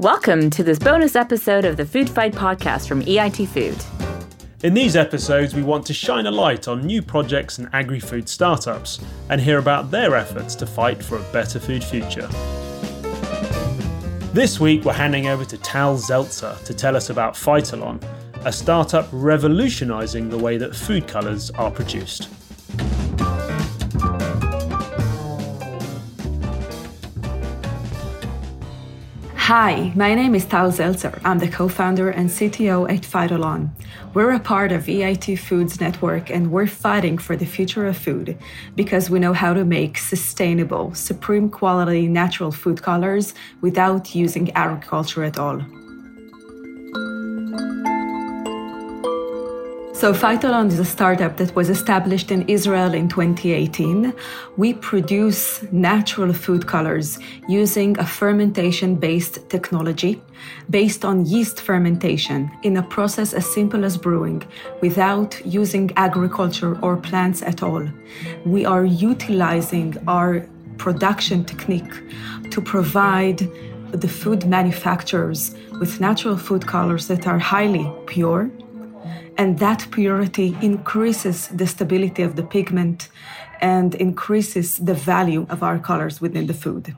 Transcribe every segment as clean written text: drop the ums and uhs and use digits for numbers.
Welcome to this bonus episode of the Food Fight podcast from EIT Food. In these episodes, we want to shine a light on new projects and agri-food startups and hear about their efforts to fight for a better food future. This week, we're handing over to Tal Zeltzer to tell us about Phytolon, a startup revolutionising the way that food colours are produced. Hi, my name is Tal Zeltzer. I'm the co-founder and CTO at Phytolon. We're a part of EIT Food's network and we're fighting for the future of food because we know how to make sustainable, supreme quality natural food colors without using agriculture at all. So Phytolon is a startup that was established in Israel in 2018. We produce natural food colors using a fermentation-based technology based on yeast fermentation in a process as simple as brewing without using agriculture or plants at all. We are utilizing our production technique to provide the food manufacturers with natural food colors that are highly pure. And that purity increases the stability of the pigment and increases the value of our colors within the food.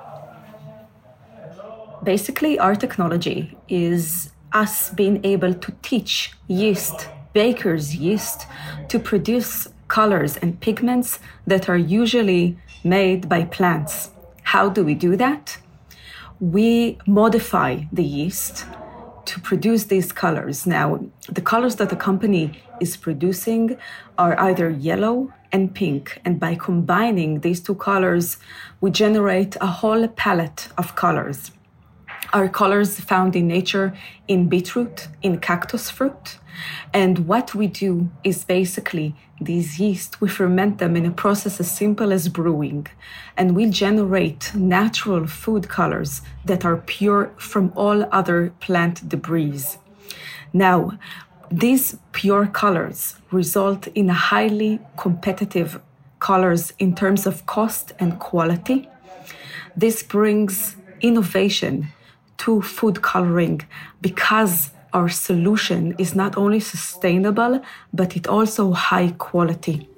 Basically, our technology is us being able to teach yeast, baker's yeast, to produce colors and pigments that are usually made by plants. How do we do that? We modify the yeast to produce these colors. Now, the colors that the company is producing are either yellow and pink, and by combining these two colors, we generate a whole palette of colors. Our colors found in nature in beetroot, in cactus fruit, and what we do is basically these yeast, we ferment them in a process as simple as brewing, and we generate natural food colors that are pure from all other plant debris. Now, these pure colors result in highly competitive colors in terms of cost and quality. This brings innovation to food coloring because our solution is not only sustainable, but it also high quality.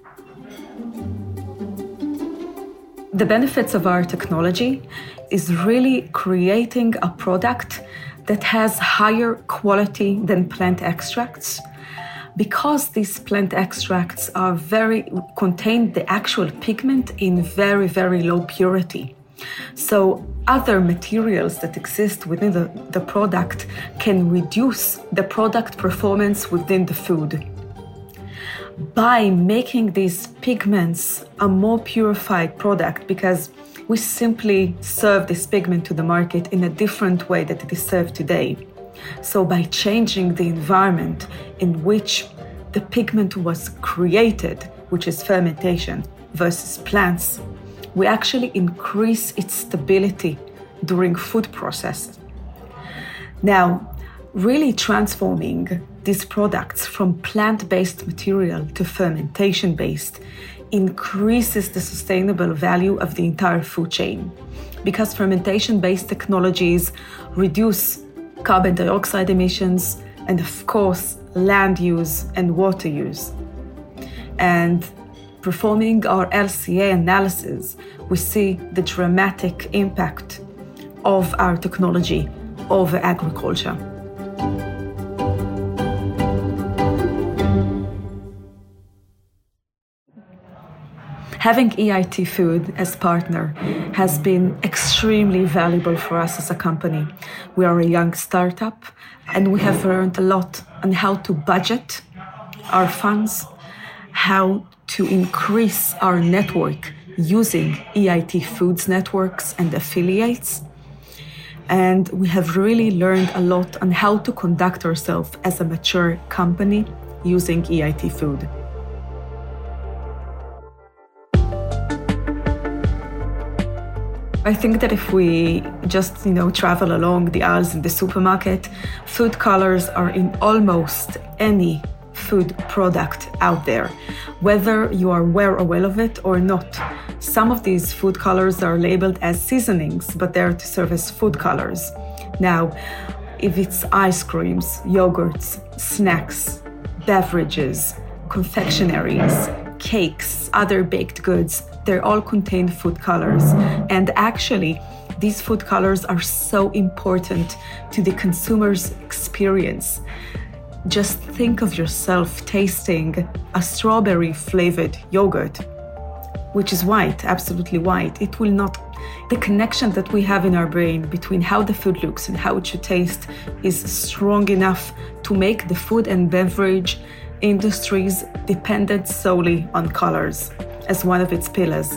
The benefits of our technology is really creating a product that has higher quality than plant extracts. Because these plant extracts contain the actual pigment in very, very low purity. So other materials that exist within the product can reduce the product performance within the food. By making these pigments a more purified product, because we simply serve this pigment to the market in a different way that it is served today. So by changing the environment in which the pigment was created, which is fermentation versus plants, we actually increase its stability during food process. Now, really transforming these products from plant-based material to fermentation-based increases the sustainable value of the entire food chain, because fermentation-based technologies reduce carbon dioxide emissions and, of course, land use and water use. And performing our LCA analysis, we see the dramatic impact of our technology over agriculture. Having EIT Food as partner has been extremely valuable for us as a company. We are a young startup and we have learned a lot on how to budget our funds, how to increase our network using EIT Foods networks and affiliates. And we have really learned a lot on how to conduct ourselves as a mature company using EIT Food. I think that if we just, travel along the aisles in the supermarket, food colors are in almost any food product out there, whether you are aware or well of it or not. Some of these food colors are labeled as seasonings, but they're to serve as food colors. Now, if it's ice creams, yogurts, snacks, beverages, confectionaries, cakes, other baked goods, they all contain food colors. And actually, these food colors are so important to the consumer's experience. Just think of yourself tasting a strawberry-flavored yogurt, which is white, absolutely white. It will not. The connection that we have in our brain between how the food looks and how it should taste is strong enough to make the food and beverage industries dependent solely on colors as one of its pillars.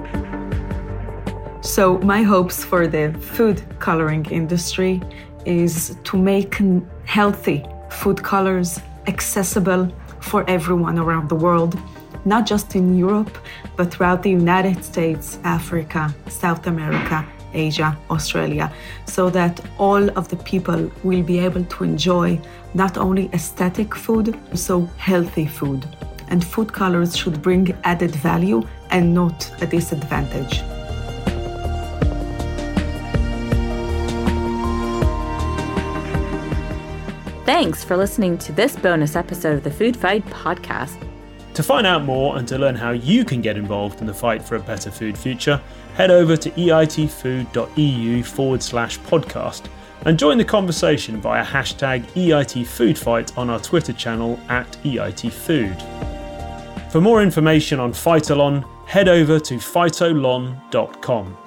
So my hopes for the food coloring industry is to make healthy food colors accessible for everyone around the world, not just in Europe, but throughout the United States, Africa, South America, Asia, Australia, so that all of the people will be able to enjoy not only aesthetic food, also healthy food. And food colors should bring added value and not a disadvantage. Thanks for listening to this bonus episode of the Food Fight podcast. To find out more and to learn how you can get involved in the fight for a better food future, head over to eitfood.eu/podcast and join the conversation via hashtag EITFoodFight on our Twitter channel @EITFood. For more information on Phytolon, head over to phytolon.com.